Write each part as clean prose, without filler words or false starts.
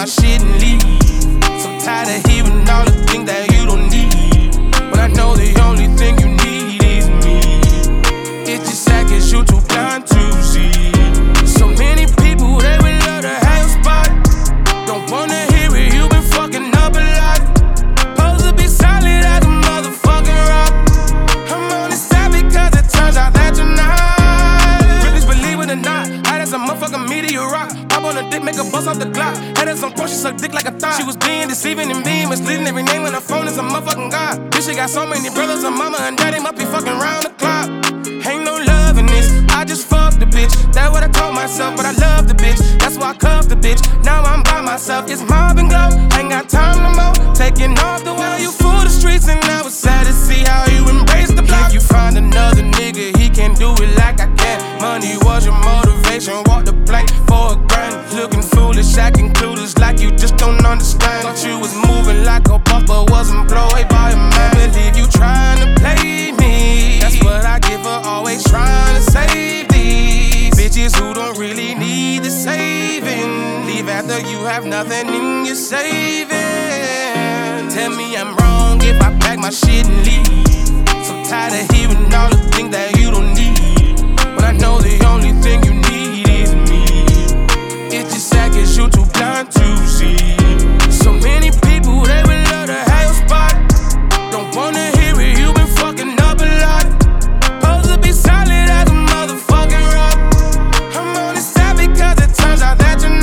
my shit and leave. So tired of hearing all the things that you don't need, when I know the only thing you need is me. It's just sad 'cause you too blind to see. So many people, they would love to have your spot. Don't wanna hear it, you been fucking up a lot. Supposed to be solid as a motherfucking rock. I'm on this side because it turns out that you're not. Really believe it or not, I had some motherfucking meteor rock. Pop on a dick, make a bust off the Glock. Had her some porn, she suck dick like a thought. She was being deceiving and being misleading. Every name on her phone is a motherfucking god. Bitch, she got so many brothers, her mama and daddy must be fucking round the clock. Ain't no love in this, I just fucked the bitch. That's what I told myself, but I love the bitch. That's why I cuffed the bitch. Now I'm by myself, it's mob and glow. Ain't got time no more, taking off the while you fool the streets. And I was sad to see how you embrace the block. If you find another nigga, he can do it like I can. Money was your motivation, walk the plank for a grand. Looking foolish, acting clueless, like you just don't understand. Thought you was moving like a boss, but was employed by a man. Believe you trying to play me, that's what I get for always trying to save these bitches who don't really need the saving. Leave after you have nothing in your saving. Tell me I'm wrong if I pack my shit and leave. So tired of hearing all the things that you don't need, when I know the only thing you need is me. It's just sad 'cause you too blind to see. So many people, they would love to have your spot. Don't wanna hear it, you been fucking up a lot. Supposed to be solid as a motherfucking rock. I'm on this side because it turns out that you're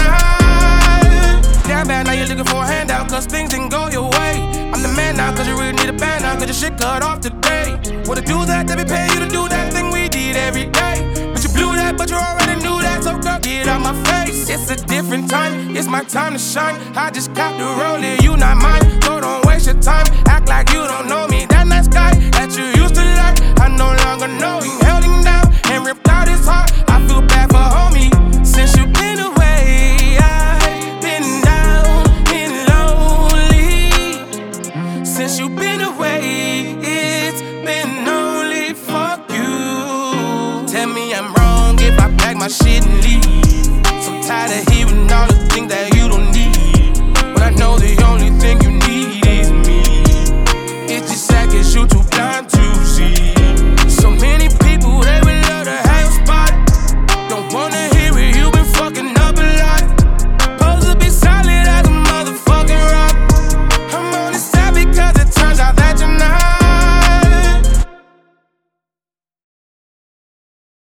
not. Damn bad, now you're looking for a handout 'cause things didn't go your way. I'm the man now 'cause you really need a band now 'cause your shit cut off today. Wanna do that, they be pay you to do that thing we did every day. But you blew that, but you already knew that, so girl, get out my face. It's a different time, it's my time to shine. I just got the rollie, you not mine, so don't waste your time. Act like you don't know me, that nice guy that you used to like, I no longer know. He held him down and ripped